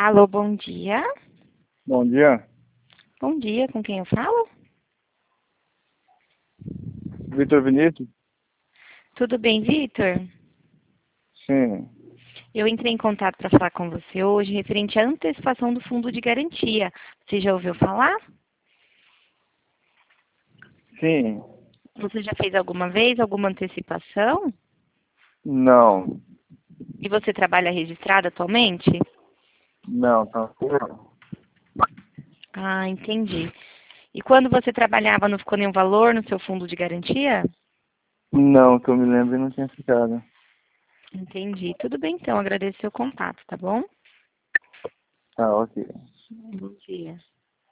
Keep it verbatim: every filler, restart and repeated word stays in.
Alô, bom dia. Bom dia, Bom dia, com quem eu falo? Vitor Vinícius? Tudo bem, Vitor? Sim, Eu entrei em contato para falar com você hoje referente à antecipação do fundo de garantia. Você já ouviu falar? sim, Você já fez alguma vez alguma antecipação? não, E você trabalha registrado atualmente? não, tá não. Ah, entendi. E quando você trabalhava, não ficou nenhum valor no seu fundo de garantia? Não, que eu me lembro não tinha ficado. Entendi. Tudo bem, então. Agradeço seu contato, tá bom? Ah, ok. Bom dia.